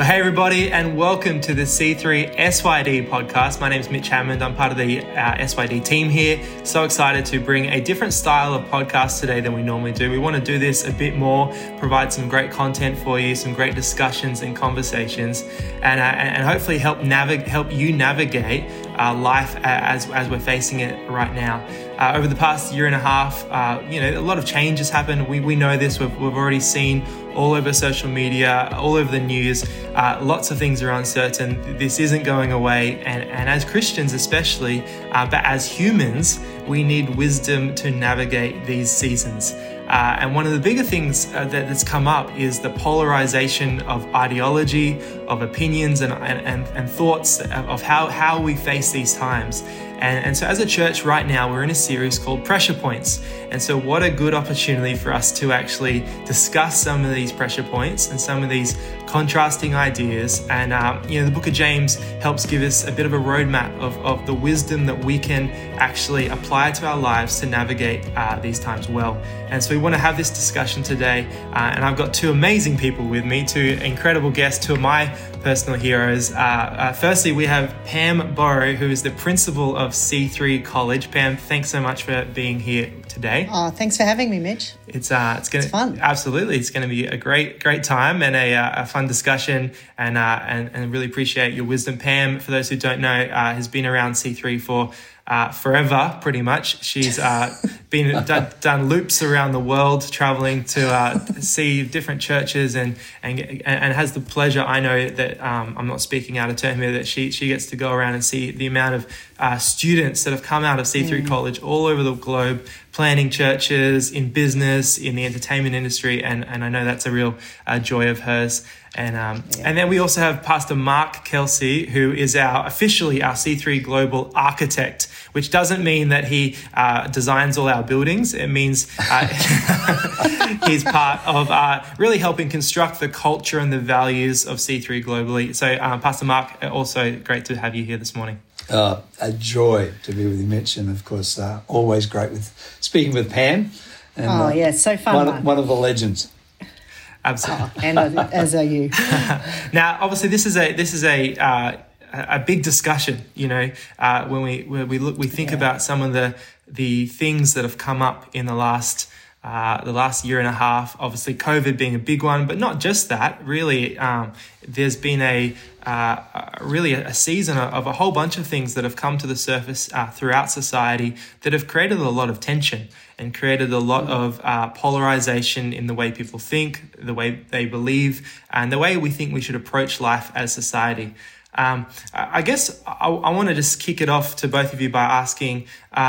Well, hey everybody, and welcome to the C3 SYD podcast. My name is Mitch Hammond. I'm part of the SYD team here. So excited to bring a different style of podcast today than we normally do. We want to do this a bit more, provide some great content for you, some great discussions and conversations, and hopefully help you navigate life as we're facing it right now. Over the past year and a half, a lot of change has happened. We know this. We've already seen all over social media, all over the news. Lots of things are uncertain. This isn't going away. And as Christians especially, but as humans, we need wisdom to navigate these seasons. And one of the bigger things that's come up is the polarization of ideology, of opinions and thoughts of how we face these times. And so as a church right now, we're in a series called Pressure Points. And so what a good opportunity for us to actually discuss some of these pressure points and some of these contrasting ideas. And, the book of James helps give us a bit of a roadmap of the wisdom that we can actually apply to our lives to navigate these times well. And so we want to have this discussion today. And I've got two amazing people with me, two incredible guests, two of my personal heroes. Firstly, we have Pam Borrow, who is the principal of C3 College. Pam, thanks so much for being here today. Oh, thanks for having me, Mitch. It's fun. Absolutely, it's going to be a great time and a fun discussion. And really appreciate your wisdom. Pam, for those who don't know, has been around C3 for forever, pretty much. She's done loops around the world, traveling to see different churches, and has the pleasure. I know that I'm not speaking out of turn here. That she gets to go around and see the amount of students that have come out of C3 College all over the globe, planning churches, in business, in the entertainment industry, and I know that's a real joy of hers. And then we also have Pastor Mark Kelsey, who is officially our C3 Global Architect, which doesn't mean that he designs all our buildings. It means he's part of really helping construct the culture and the values of C3 globally. So Pastor Mark, also great to have you here this morning. A joy to be with you, Mitch, and of course always great with speaking with Pam. And, so fun. One of the legends. Absolutely. And as are you. Now, obviously, this is a big discussion. When we think about some of the things that have come up in the last year and a half. Obviously, COVID being a big one, but not just that. Really, there's been a season of a whole bunch of things that have come to the surface throughout society that have created a lot of tension and created a lot of polarization in the way people think, the way they believe, and the way we think we should approach life as society. I guess I want to just kick it off to both of you by asking,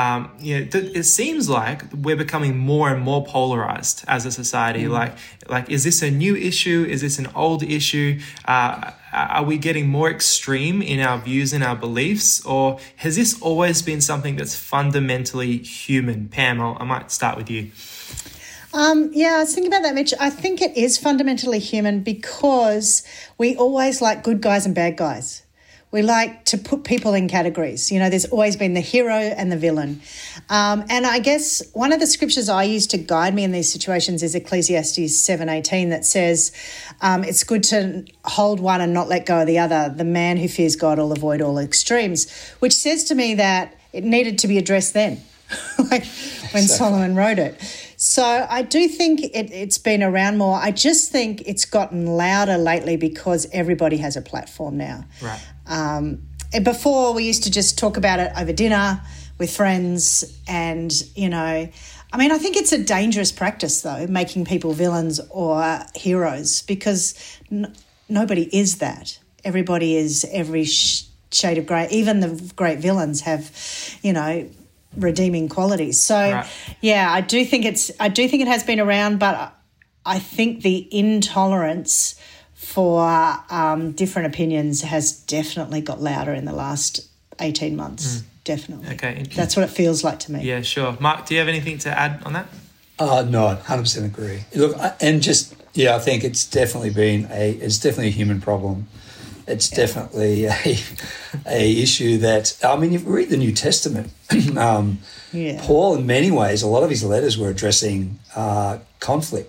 it seems like we're becoming more and more polarized as a society. Like, is this a new issue? Is this an old issue? Are we getting more extreme in our views and our beliefs? Or has this always been something that's fundamentally human? Pam, I might start with you. I was thinking about that, Mitch. I think it is fundamentally human because we always like good guys and bad guys. We like to put people in categories. There's always been the hero and the villain. And I guess one of the scriptures I use to guide me in these situations is Ecclesiastes 7:18 that says, it's good to hold one and not let go of the other. The man who fears God will avoid all extremes, which says to me that it needed to be addressed then, like when Solomon wrote it. So I do think it's been around more. I just think it's gotten louder lately because everybody has a platform now. Right. Before we used to just talk about it over dinner with friends and, I think it's a dangerous practice though, making people villains or heroes, because nobody is that. Everybody is every shade of grey. Even the great villains have, redeeming qualities. So, right. I do think it has been around, but I think the intolerance for different opinions has definitely got louder in the last 18 months. Definitely. Okay. That's what it feels like to me. Yeah, sure. Mark, do you have anything to add on that? No, I 100% agree. Look, I think it's definitely a human problem. It's definitely a issue that, you read the New Testament. Paul, in many ways, a lot of his letters were addressing conflicts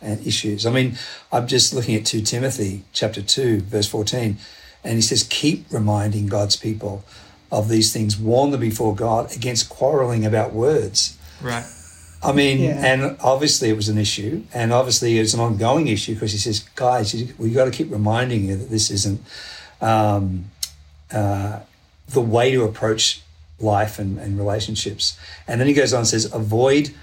and issues. I mean, I'm just looking at 2 Timothy chapter 2, verse 14, and he says, keep reminding God's people of these things, warn them before God against quarreling about words. Right. I mean, and obviously it was an issue, and obviously it's an ongoing issue, because he says, guys, we've got to keep reminding you that this isn't the way to approach life and relationships. And then he goes on and says, avoid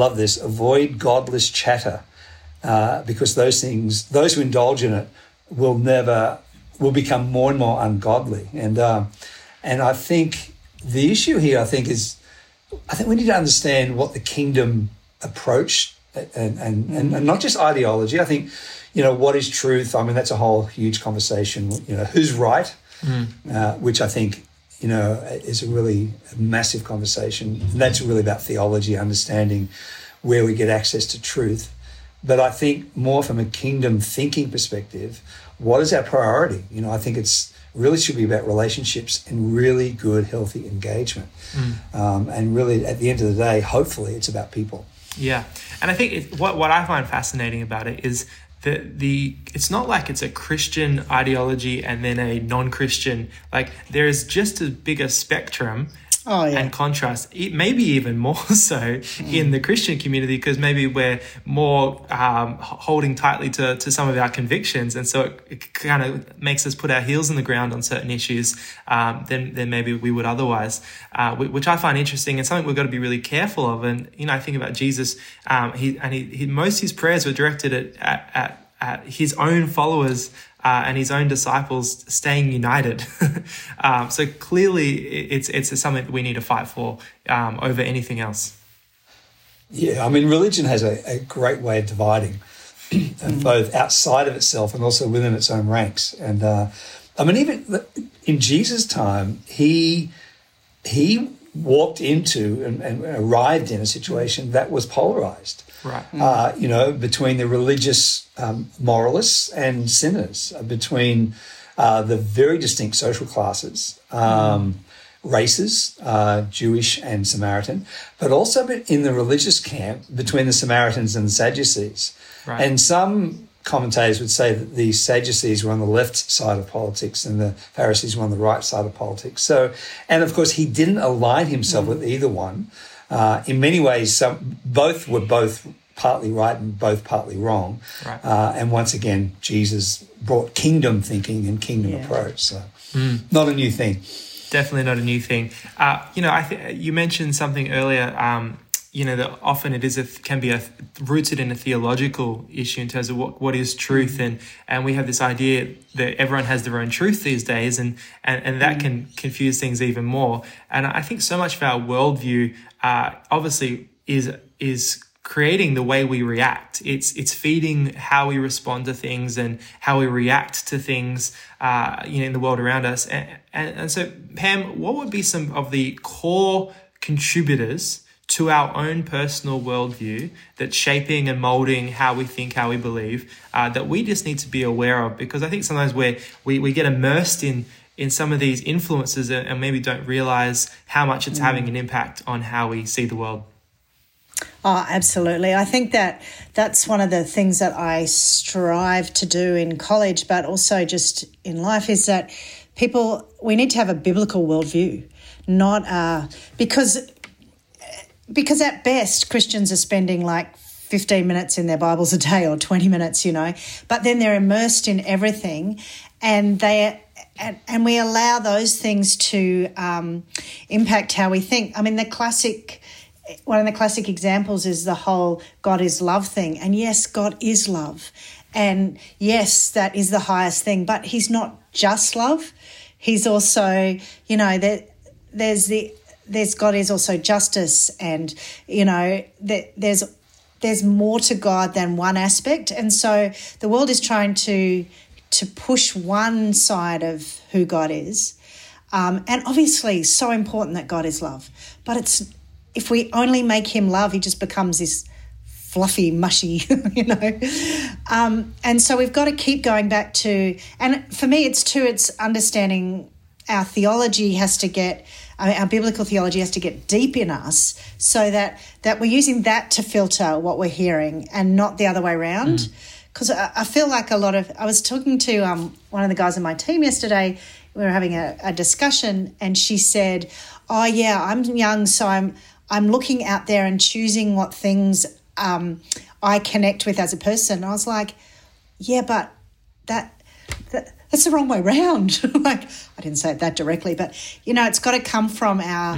godless chatter, because those who indulge in it will become more and more ungodly. And I think the issue here, I think we need to understand what the kingdom approach and not just ideology. I think, what is truth? I mean, that's a whole huge conversation. Who's right? Which I think, is a really massive conversation. And that's really about theology, understanding where we get access to truth. But I think more from a kingdom thinking perspective, what is our priority? I think it's really should be about relationships and really good, healthy engagement. And really, at the end of the day, hopefully, it's about people. Yeah. And I think what I find fascinating about it is that it's not like it's a Christian ideology and then a non-Christian. Like, there is just as big a spectrum and contrast, maybe even more so in the Christian community, because maybe we're more holding tightly to some of our convictions, and so it kind of makes us put our heels in the ground on certain issues than maybe we would otherwise, which I find interesting and something we've got to be really careful of. And I think about Jesus, he most of his prayers were directed at his own followers and his own disciples staying united. So clearly it's something that we need to fight for over anything else. Yeah, I mean, religion has a great way of dividing, both outside of itself and also within its own ranks. And I mean, even in Jesus' time, he walked into and arrived in a situation that was polarized. Right. Between the religious moralists and sinners, between the very distinct social classes, races, Jewish and Samaritan, but also in the religious camp between the Samaritans and the Sadducees. Right. And some commentators would say that the Sadducees were on the left side of politics and the Pharisees were on the right side of politics. So, and of course, he didn't align himself with either one. In many ways, both were partly right and both partly wrong. Right. And once again, Jesus brought kingdom thinking and kingdom approach. So not a new thing. Definitely not a new thing. You mentioned something earlier, that often it can be rooted in a theological issue in terms of what is truth. And we have this idea that everyone has their own truth these days, and that can confuse things even more. And I think so much of our worldview obviously is creating the way we react. It's feeding how we respond to things and how we react to things in the world around us. And so, Pam, what would be some of the core contributors to our own personal worldview that's shaping and molding how we think, how we believe, that we just need to be aware of? Because I think sometimes we get immersed in some of these influences and maybe don't realize how much it's having an impact on how we see the world. Oh, absolutely. I think that's one of the things that I strive to do in college, but also just in life, is that we need to have a biblical worldview, not because at best Christians are spending like 15 minutes in their Bibles a day or 20 minutes, but then they're immersed in everything, and we allow those things to impact how we think. I mean, one of the classic examples is the whole God is love thing. And yes, God is love. And yes, that is the highest thing. But he's not just love. He's also, there's God is also justice. And, there's more to God than one aspect. And so the world is trying to push one side of who God is. And obviously so important that God is love. But if we only make him love, he just becomes this fluffy, mushy, And so we've got to keep going back to, and for me it's understanding our theology has to get our biblical theology has to get deep in us so that we're using that to filter what we're hearing and not the other way around. Because I feel like I was talking to one of the guys on my team yesterday. We were having a discussion, and she said, "Oh yeah, I'm young, so I'm looking out there and choosing what things I connect with as a person." And I was like, "Yeah, but that's the wrong way round." Like, I didn't say it that directly, but it's got to come from our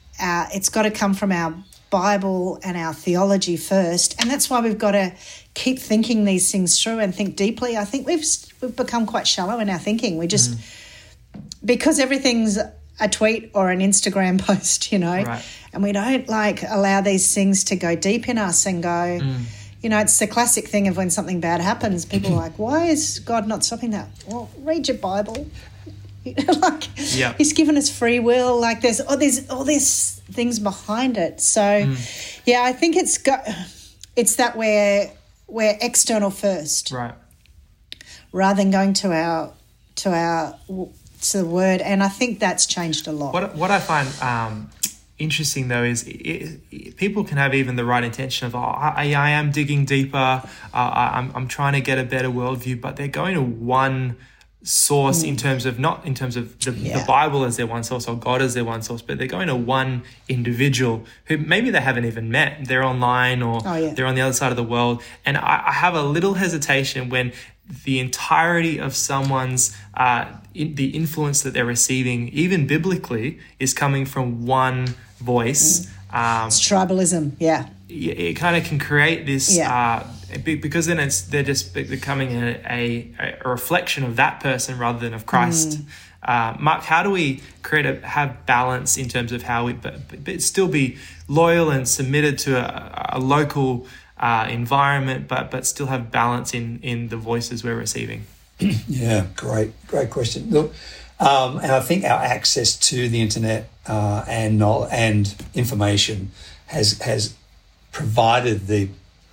Bible and our theology first, and that's why we've got to keep thinking these things through and think deeply. I think we've become quite shallow in our thinking. We just because everything's a tweet or an Instagram post, right. and we don't allow these things to go deep in us and go. It's the classic thing of when something bad happens, people are like, why is God not stopping that? Well, read your Bible. He's given us free will. There's all these things behind it. So, I think it's that we're external first, right, rather than going to the Word. And I think that's changed a lot. What I find interesting though is people can have even the right intention of I am digging deeper, I'm trying to get a better worldview, but they're going to one source not in terms of the Bible as their one source or God as their one source, but they're going to one individual who maybe they haven't even met. They're online or they're on the other side of the world, and I have a little hesitation when the entirety of someone's the influence that they're receiving, even biblically, is coming from one voice. It's tribalism, it kind of can create this because then they're just becoming a reflection of that person rather than of Christ. Mark, how do we have balance in terms of how we but still be loyal and submitted to a local environment, but still have balance in the voices we're receiving? Yeah, great question. Look, and I think our access to the internet and information has provided the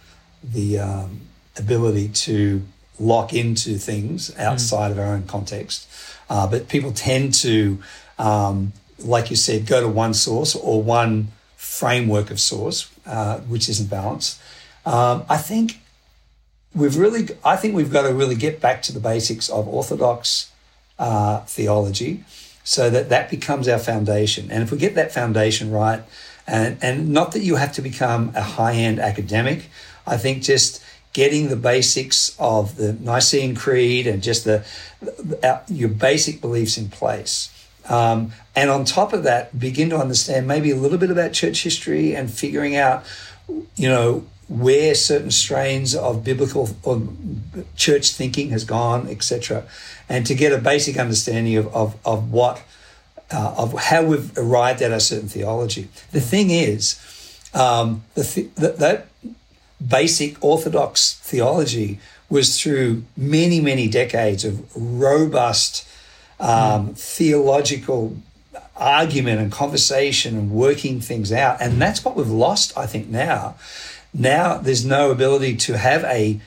ability to lock into things outside of our own context. But people tend to, like you said, go to one source or one framework of source, which isn't balanced. I think we've got to really get back to the basics of orthodox theology, so that becomes our foundation. And if we get that foundation right, and not that you have to become a high-end academic, I think just getting the basics of the Nicene Creed and just your basic beliefs in place. And on top of that, begin to understand maybe a little bit about church history and figuring out, where certain strains of biblical or church thinking has gone, etc., and to get a basic understanding of what of how we've arrived at a certain theology. The thing is, that basic orthodox theology was through many, many decades of robust theological argument and conversation and working things out, and that's what we've lost, I think, now. Now there's no ability to have a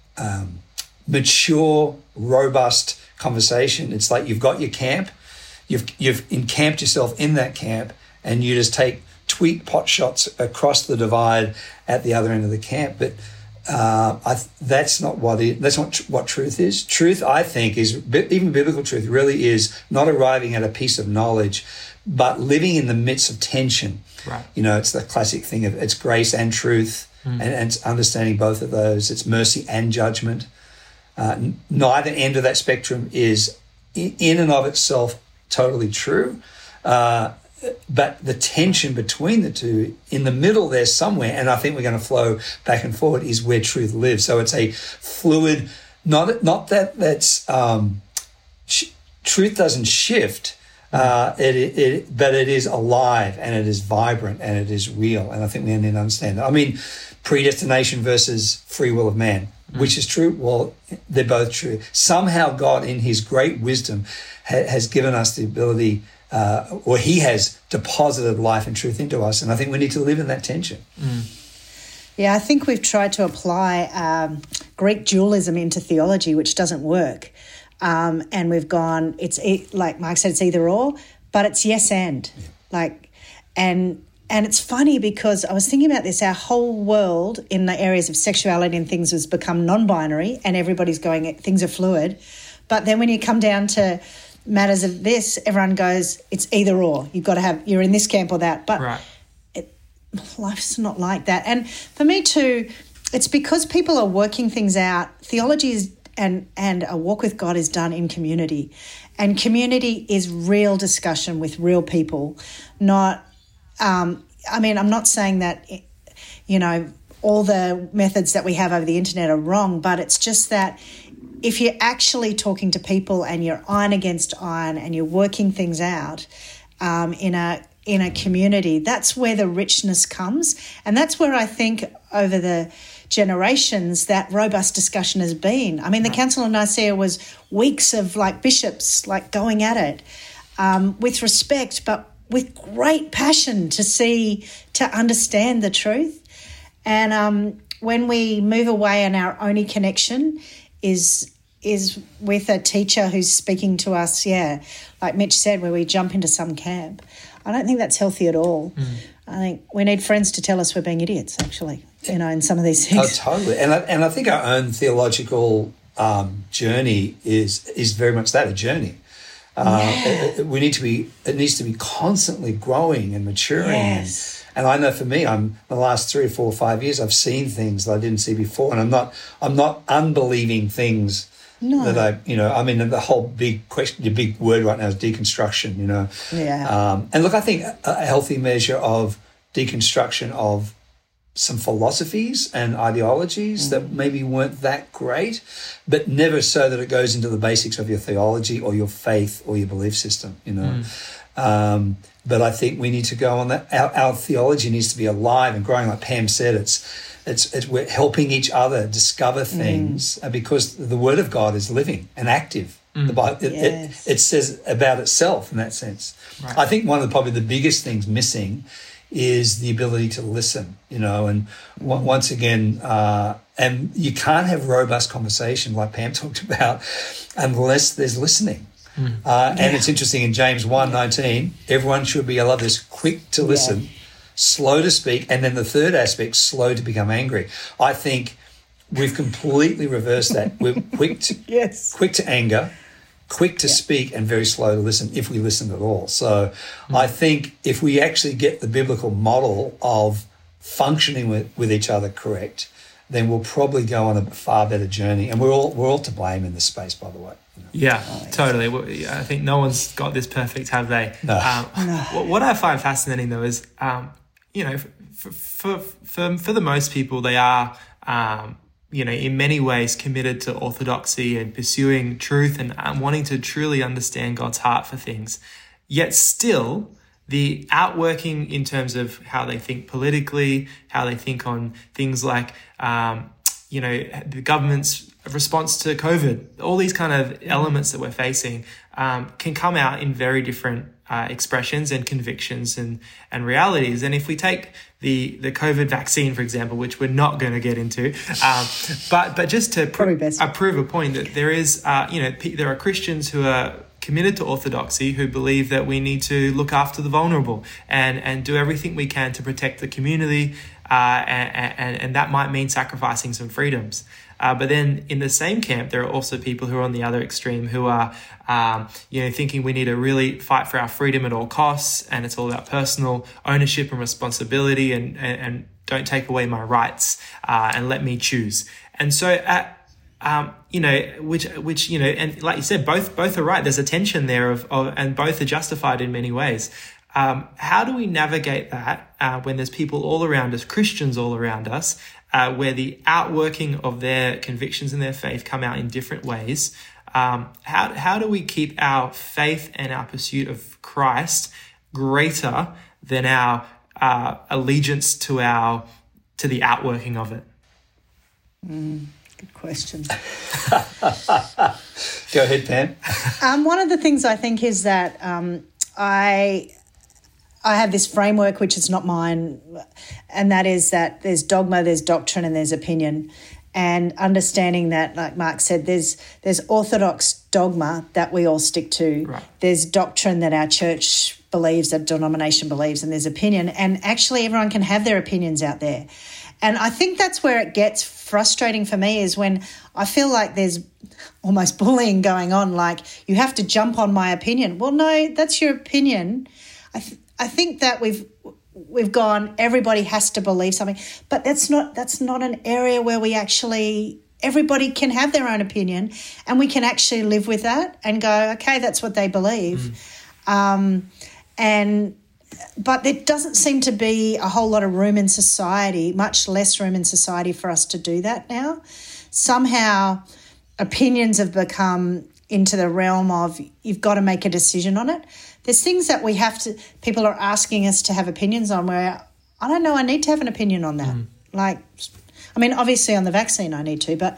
mature, robust conversation. It's like you've got your camp, you've encamped yourself in that camp, and you just tweet pot shots across the divide at the other end of the camp. But that's not what truth is. Truth, I think, is even biblical truth really is not arriving at a piece of knowledge, but living in the midst of tension. Right. It's the classic thing of it's grace and truth. And it's understanding both of those. It's mercy and judgment. Neither end of that spectrum is in and of itself totally true. But the tension between the two, in the middle there somewhere, and I think we're going to flow back and forward, is where truth lives. So it's a fluid, not that's truth doesn't shift, but it is alive and it is vibrant and it is real. And I think we need to understand that. I mean, predestination versus free will of man, which is true? Well, they're both true. Somehow God, in his great wisdom, has given us the ability, or he has deposited life and truth into us. And I think we need to live in that tension. Yeah, I think we've tried to apply Greek dualism into theology, which doesn't work. And we've gone, like Mark said, it's either or, but it's yes and. And it's funny because I was thinking about this. Our whole world in the areas of sexuality and things has become non-binary, and everybody's going, things are fluid. But then when you come down to matters of this, everyone goes, it's either or. You've got to have, you're in this camp or that. But life's not like that. And for me too, it's because people are working things out. Theology is and a walk with God is done in community. And community is real discussion with real people, not... I'm not saying that, all the methods that we have over the internet are wrong, but it's just that if you're actually talking to people and you're iron against iron and you're working things out in a community, that's where the richness comes. And that's where I think over the generations that robust discussion has been. I mean, the Council of Nicaea was weeks of bishops going at it with respect, but with great passion to understand the truth. And when we move away and our only connection is with a teacher who's speaking to us, like Mitch said, where we jump into some camp, I don't think that's healthy at all. I think we need friends to tell us we're being idiots, actually, in some of these things. Oh, totally. And I think our own theological journey is very much that, a journey. It needs to be constantly growing and maturing. Yes. And I know for me, the last 3 or 4 or 5 years, I've seen things that I didn't see before, and I'm not unbelieving things that the whole big question, the big word right now is deconstruction. And look, I think a healthy measure of deconstruction of some philosophies and ideologies that maybe weren't that great, but never so that it goes into the basics of your theology or your faith or your belief system, But I think we need to go on that. Our theology needs to be alive and growing. Like Pam said, it's we're helping each other discover things because the Word of God is living and active. The Bible, it says about itself in that sense. Right. I think one of probably the biggest things missing is the ability to listen, and once again, and you can't have robust conversation like Pam talked about unless there's listening. And it's interesting in James 1:19, everyone should be, I love this, quick to listen, slow to speak, and then the third aspect, slow to become angry. I think we've completely reversed that. We're quick to anger, quick to speak, and very slow to listen, if we listen at all. So I think if we actually get the biblical model of functioning with each other correct, then we'll probably go on a far better journey. And we're all to blame in this space, by the way. Yeah, totally. I think no one's got this perfect, have they? No. What I find fascinating, though, is, for the most people, they are, in many ways committed to orthodoxy and pursuing truth and wanting to truly understand God's heart for things. Yet still, the outworking in terms of how they think politically, how they think on things like, the government's response to COVID, all these kind of elements that we're facing can come out in very different expressions and convictions and realities. And if we take the COVID vaccine, for example, which we're not going to get into, but just to prove a point that there is, there are Christians who are committed to orthodoxy who believe that we need to look after the vulnerable and do everything we can to protect the community, and that might mean sacrificing some freedoms. But then in the same camp, there are also people who are on the other extreme who are, thinking we need to really fight for our freedom at all costs, and it's all about personal ownership and responsibility, and don't take away my rights, and let me choose. And so, which and like you said, both are right. There's a tension there of and both are justified in many ways. How do we navigate that when there's people all around us, Christians all around us, where the outworking of their convictions and their faith come out in different ways? How do we keep our faith and our pursuit of Christ greater than our allegiance to the outworking of it? Good question. Go ahead, Pam. One of the things I think is that I have this framework, which is not mine, and that is that there's dogma, there's doctrine, and there's opinion. and understanding that, like Mark said, there's orthodox dogma that we all stick to. Right. There's doctrine that our church believes, that denomination believes, and there's opinion. And actually everyone can have their opinions out there. And I think that's where it gets frustrating for me, is when I feel like there's almost bullying going on, like you have to jump on my opinion. Well, no, that's your opinion. I think that we've gone, everybody has to believe something, but that's not an area where we actually, everybody can have their own opinion and we can actually live with that and go, okay, that's what they believe. But there doesn't seem to be a whole lot of room in society, much less room in society for us to do that now. Somehow opinions have become into the realm of you've got to make a decision on it. There's things that people are asking us to have opinions on where I don't know, I need to have an opinion on that. Like, I mean, obviously on the vaccine I need to, but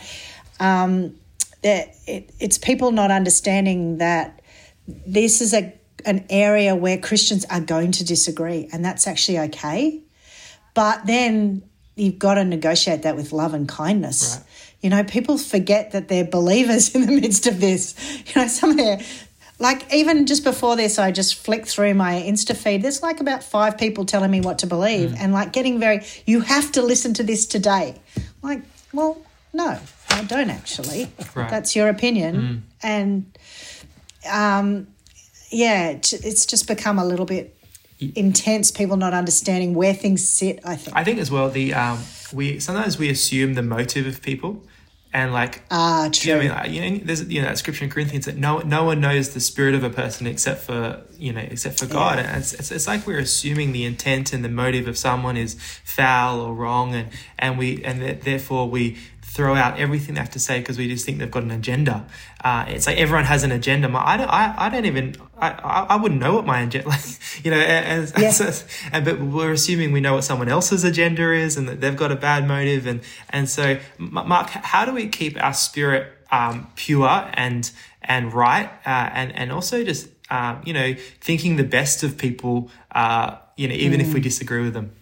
it's people not understanding that this is an area where Christians are going to disagree, and that's actually okay. But then you've got to negotiate that with love and kindness. Right. You know, people forget that they're believers in the midst of this. You know, some of their, like even just before this, I just flicked through my Insta feed. There's like about 5 people telling me what to believe and like getting you have to listen to this today. Like, well, no, I don't actually. Right. That's your opinion. And, it's just become a little bit intense, people not understanding where things sit, I think. I think as well, sometimes we assume the motive of people. And like, true. There's that scripture in Corinthians that no one knows the spirit of a person except for God. And it's like we're assuming the intent and the motive of someone is foul or wrong, and therefore we throw out everything they have to say because we just think they've got an agenda. It's like everyone has an agenda. I wouldn't know what my agenda, but we're assuming we know what someone else's agenda is and that they've got a bad motive. And so, Mark, how do we keep our spirit pure and right, and also just thinking the best of people, even if we disagree with them?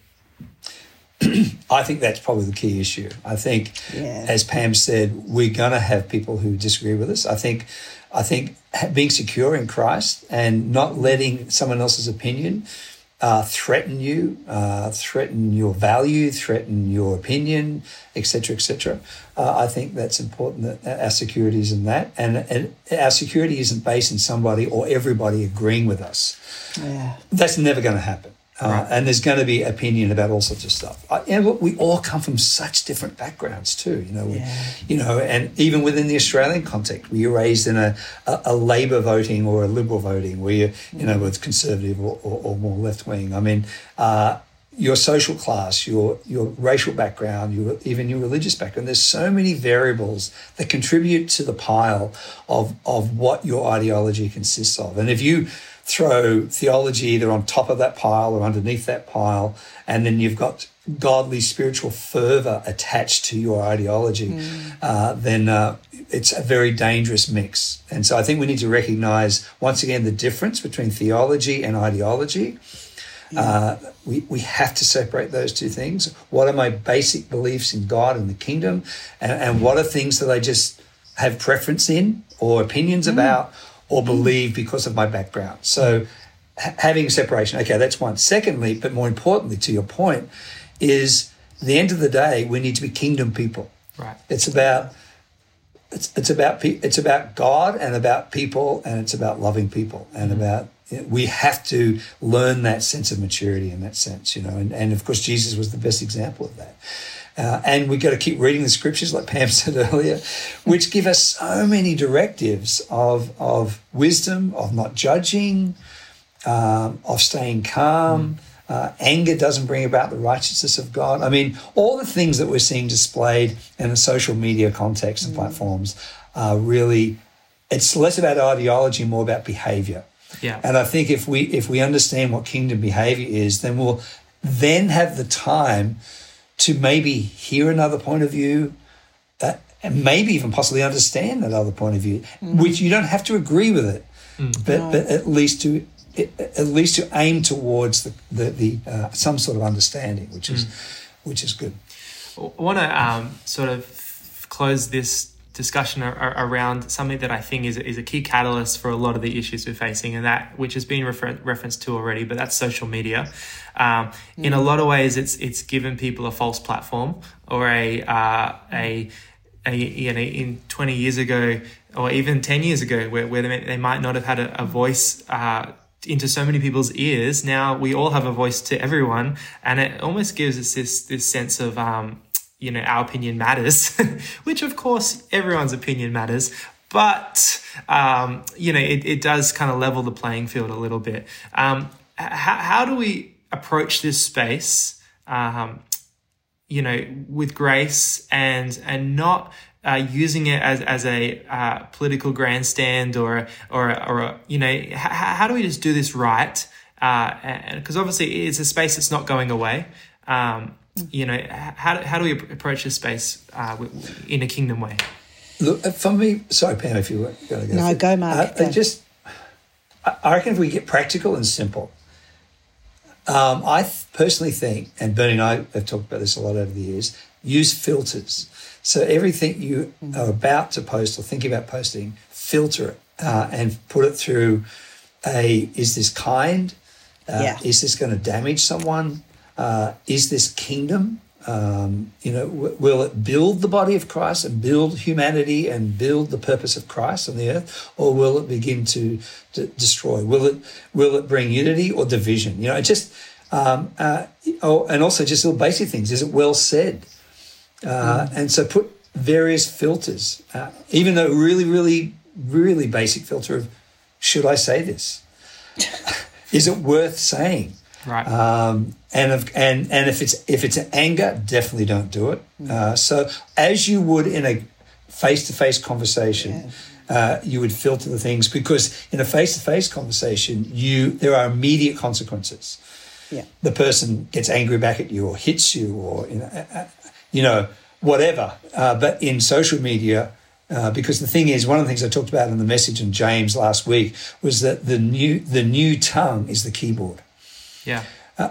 I think that's probably the key issue. I think, as Pam said, we're going to have people who disagree with us. I think being secure in Christ and not letting someone else's opinion threaten you, threaten your value, threaten your opinion, etc., etc. I think that's important, that our security is in that. And our security isn't based in somebody or everybody agreeing with us. Yeah. That's never going to happen. And there's going to be opinion about all sorts of stuff. We all come from such different backgrounds too, and even within the Australian context, were you raised in a Labor voting or a Liberal voting? Were you, with conservative or more left wing? I mean, your social class, your racial background, even your religious background. There's so many variables that contribute to the pile of what your ideology consists of. And if you throw theology either on top of that pile or underneath that pile, and then you've got godly spiritual fervour attached to your ideology, then it's a very dangerous mix. And so I think we need to recognise, once again, the difference between theology and ideology. We have to separate those two things. What are my basic beliefs in God and the kingdom, and what are things that I just have preference in or opinions about or believe because of my background? So having separation, okay, that's one. Secondly, but more importantly, to your point, is at the end of the day, we need to be kingdom people. Right. It's about God and about people, and it's about loving people and about, we have to learn that sense of maturity in that sense, and of course Jesus was the best example of that. And we've got to keep reading the scriptures, like Pam said earlier, which give us so many directives of wisdom, of not judging, of staying calm. Anger doesn't bring about the righteousness of God. I mean, all the things that we're seeing displayed in the social media context and platforms are really, it's less about ideology, more about behavior. Yeah. And I think if we understand what kingdom behavior is, then we'll then have the time to maybe hear another point of view, and maybe even possibly understand that other point of view, which you don't have to agree with it, but at least to aim towards the some sort of understanding, which is good. I want to sort of close this discussion around something that I think is a key catalyst for a lot of the issues we're facing, and that which has been referenced to already, but that's social media. In a lot of ways, it's given people a false platform, or in 20 years ago, or even 10 years ago, where they might not have had a voice into so many people's ears. Now we all have a voice to everyone, and it almost gives us this sense of our opinion matters, which of course everyone's opinion matters, but it does kind of level the playing field a little bit. How do we approach this space, with grace and not using it as a political grandstand or how do we just do this right? Because obviously it's a space that's not going away. How do we approach this space in a kingdom way? Look, for me, sorry, Pam, if you were going to go. No, go, Mark. I reckon if we get practical and simple, I personally think, and Bernie and I have talked about this a lot over the years, use filters. So everything you are about to post or thinking about posting, filter it and put it through is this kind? Is this going to damage someone? Is this kingdom? Will it build the body of Christ and build humanity and build the purpose of Christ on the earth, or will it begin to destroy? Will it bring unity or division? And also just little basic things. Is it well said? And so put various filters, even though really, really, really basic filter of, should I say this? Is it worth saying? Right. And if it's anger, definitely don't do it. So as you would in a face-to-face conversation, you would filter the things, because in a face-to-face conversation, there are immediate consequences. Yeah. The person gets angry back at you or hits you or whatever. But in social media, because the thing is, one of the things I talked about in the message in James last week was that the new tongue is the keyboard. Yeah.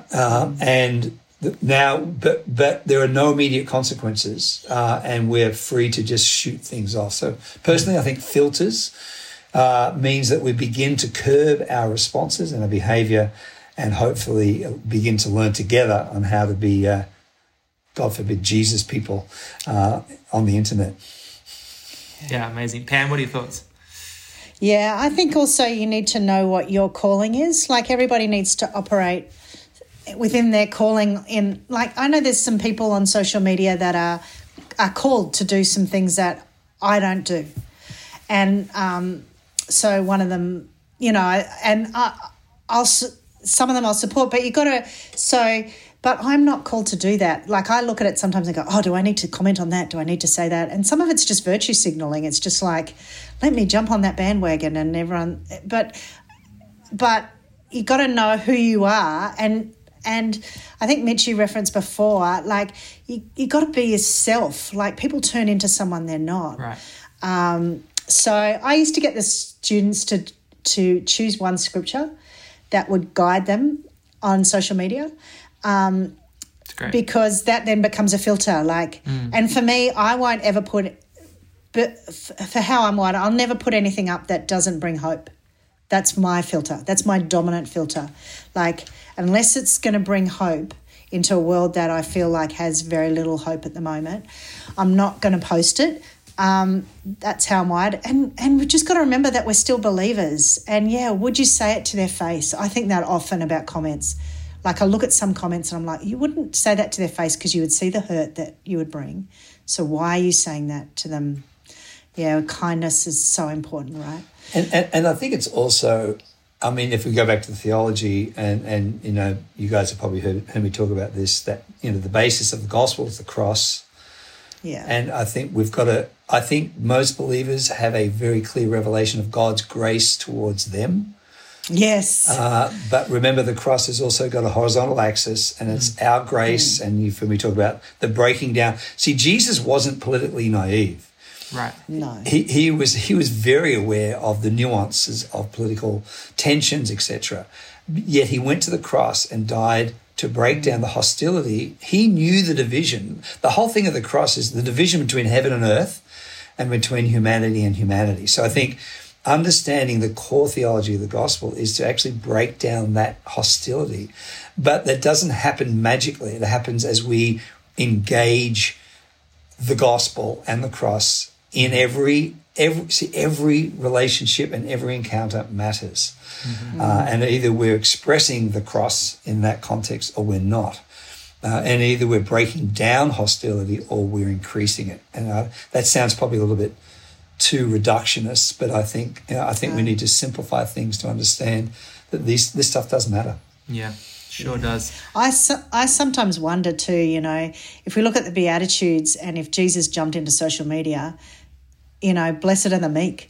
But there are no immediate consequences, and we're free to just shoot things off. So personally, I think filters means that we begin to curb our responses and our behaviour, and hopefully begin to learn together on how to be, God forbid, Jesus people on the internet. Yeah, amazing. Pam, what are your thoughts? Yeah, I think also you need to know what your calling is. Like, everybody needs to operate within their calling. I know there's some people on social media that are called to do some things that I don't do. And so one of them, some of them I'll support, but but I'm not called to do that. Like, I look at it sometimes and go, oh, do I need to comment on that? Do I need to say that? And some of it's just virtue signaling. It's just like, let me jump on that bandwagon and everyone. But you got to know who you are. And I think Mitch, you referenced before, like, you got to be yourself. Like, people turn into someone they're not. Right. So I used to get the students to choose one scripture that would guide them on social media. It's great. Because that then becomes a filter. And for me, I won't ever put, but for how I'm wired, I'll never put anything up that doesn't bring hope. That's my filter. That's my dominant filter. Like, unless it's going to bring hope into a world that I feel like has very little hope at the moment, I'm not going to post it. That's how I'm wired. And we've just got to remember that we're still believers. And, would you say it to their face? I think that often about comments. Like, I look at some comments and I'm like, you wouldn't say that to their face because you would see the hurt that you would bring. So why are you saying that to them? Yeah, kindness is so important, right? And I think it's also, I mean, if we go back to the theology and you guys have probably heard me talk about this, that, the basis of the gospel is the cross. Yeah. And I think I think most believers have a very clear revelation of God's grace towards them. Yes. But remember, the cross has also got a horizontal axis, and it's our grace. And we talk about the breaking down. See, Jesus wasn't politically naive. Right. No. He was very aware of the nuances of political tensions, etc. Yet he went to the cross and died to break down the hostility. He knew the division. The whole thing of the cross is the division between heaven and earth and between humanity and humanity. So I think understanding the core theology of the gospel is to actually break down that hostility. But that doesn't happen magically. It happens as we engage the gospel and the cross in every relationship and every encounter matters. And either we're expressing the cross in that context or we're not. And either we're breaking down hostility or we're increasing it. And that sounds probably a little bit too reductionist, but I think we need to simplify things to understand that this stuff does matter. Yeah, sure does. I sometimes wonder too, if we look at the Beatitudes and if Jesus jumped into social media, blessed are the meek.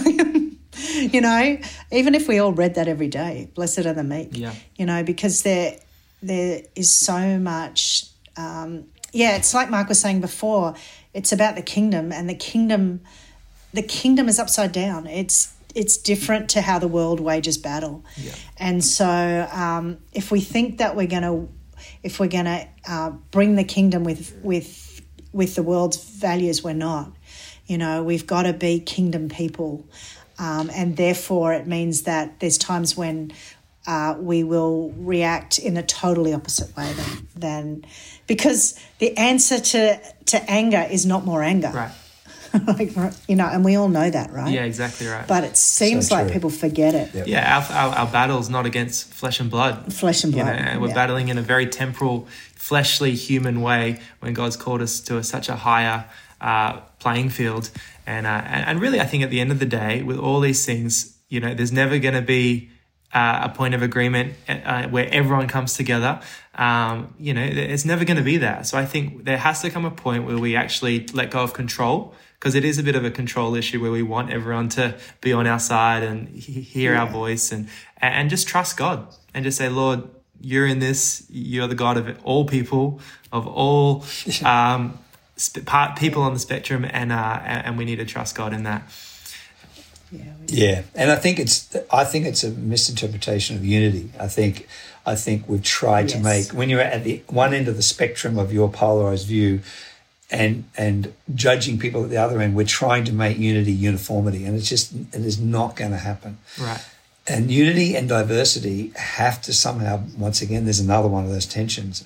Even if we all read that every day, blessed are the meek. Yeah. Because there is so much. It's like Mark was saying before. It's about the kingdom, and the kingdom is upside down. It's different to how the world wages battle. Yeah. And so, if we think that we're gonna bring the kingdom with the world's values, we're not. We've got to be kingdom people. And therefore it means that there's times when we will react in a totally opposite way than because the answer to anger is not more anger. Right. And we all know that, right? Yeah, exactly right. But it seems like people forget it. Yep. Yeah, our battle is not against flesh and blood. Flesh and blood. And we're battling in a very temporal, fleshly, human way when God's called us to such a higher playing field. And really, I think at the end of the day, with all these things, there's never going to be a point of agreement where everyone comes together. It's never going to be that. So I think there has to come a point where we actually let go of control, because it is a bit of a control issue where we want everyone to be on our side and hear our voice and just trust God and just say, Lord, you're in this. You're the God of all people, of all people on the spectrum, and we need to trust God in that. Yeah, and I think it's a misinterpretation of unity. I think we've tried to make, when you're at the one end of the spectrum of your polarized view and judging people at the other end, we're trying to make unity uniformity, and it is not going to happen. Right. And unity and diversity have to somehow, once again, there's another one of those tensions.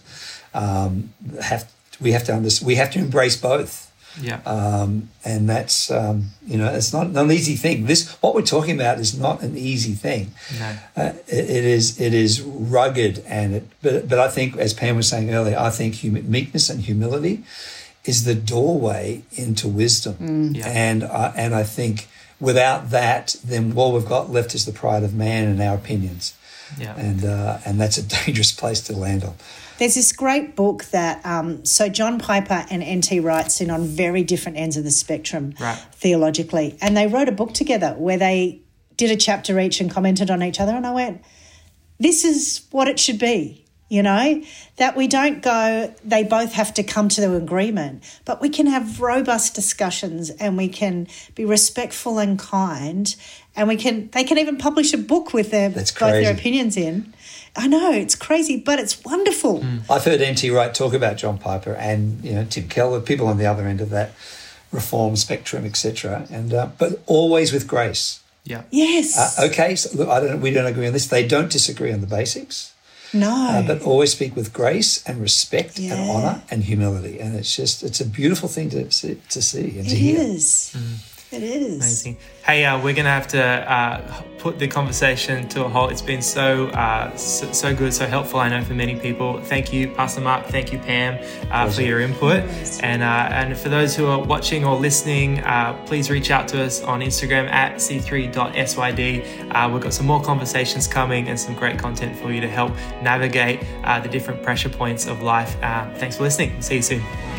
We have to embrace both. Yeah. And that's it's not an easy thing. What we're talking about is not an easy thing. No. It is rugged, but I think, as Pam was saying earlier, I think meekness and humility is the doorway into wisdom. Yeah. And I think without that, then all we've got left is the pride of man and our opinions. Yeah. And that's a dangerous place to land on. There's this great book that, so John Piper and N.T. Wright sit on very different ends of the spectrum theologically. And they wrote a book together where they did a chapter each and commented on each other. And I went, this is what it should be, that we don't go, they both have to come to an agreement, but we can have robust discussions and we can be respectful and kind, and they can even publish a book with both their opinions in. I know, it's crazy, but it's wonderful. I've heard N.T. Wright talk about John Piper and Tim Keller, people on the other end of that reform spectrum, etc. And but always with grace. Yeah. Yes. Okay. So look, we don't agree on this. They don't disagree on the basics. No. But always speak with grace and respect and honour and humility. And it's a beautiful thing to see and to hear. It is. It is. Amazing. Hey, we're going to have to put the conversation to a halt. It's been so good, so helpful, I know, for many people. Thank you, Pastor Mark. Thank you, Pam, for your input. And for those who are watching or listening, please reach out to us on Instagram at c3.syd. We've got some more conversations coming and some great content for you to help navigate the different pressure points of life. Thanks for listening. See you soon.